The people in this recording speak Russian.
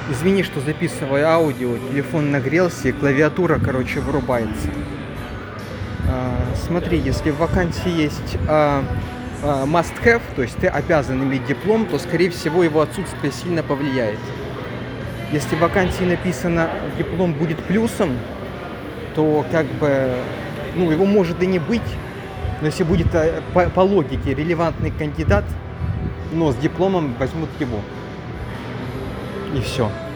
Извини, что записываю аудио, телефон нагрелся и клавиатура, короче, вырубается. Смотри, если в вакансии есть must have, то есть ты обязан иметь диплом, то, скорее всего, его отсутствие сильно повлияет. Если в вакансии написано диплом будет плюсом, то как бы, ну, его может и не быть, но если будет по логике релевантный кандидат, но с дипломом возьмут его. И все.